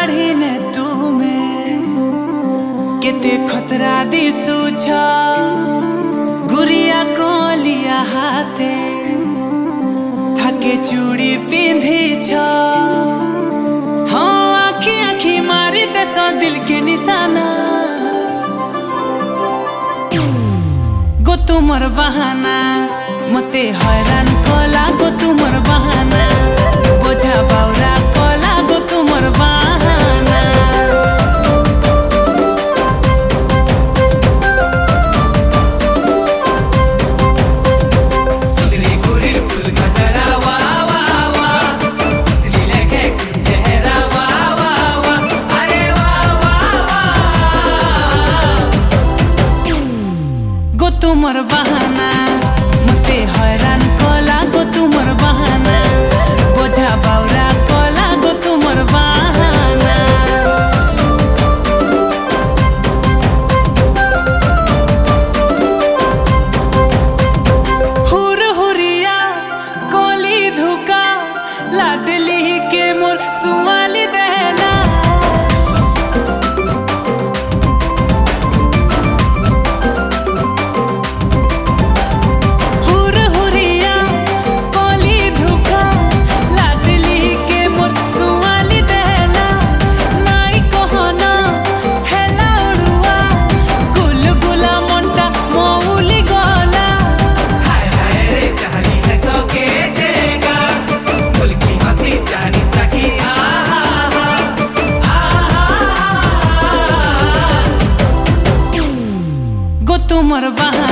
शाढ़ी ने तुम्हें केते खतरा दिसुछ गुरिया कोलिया हाथे थाके चूड़ी पिंधिछ हाँ आखी आखी मारी देश दिल के निशाना गो तुमर बहाना मते हैरान कला गो तुमर बहाना बोझा बाउरा कला गो तुमर बहाना सुगरी गुरिर फूल गजरा वा वा वा तितली लेके चेहरा वा वा वा अरे वा वा वा गो तुमर बहाना मते हैरान कला गो तुमर बहाना बोझा बाउरा कला गो तुमर बहाना हुर हुरिया कोली धुका लाडली के मोर सुमाली देना हुर हुरिया कोली धुका लाडली के मोर सुमाली देना नाई कहना हेला उड़ुआ गुलगुला मोंटा मौली गला हाय हाय रे चाहनी है सके देगा फूल की हंसी जानी चाकी आहा आहा गो तुमर बहाना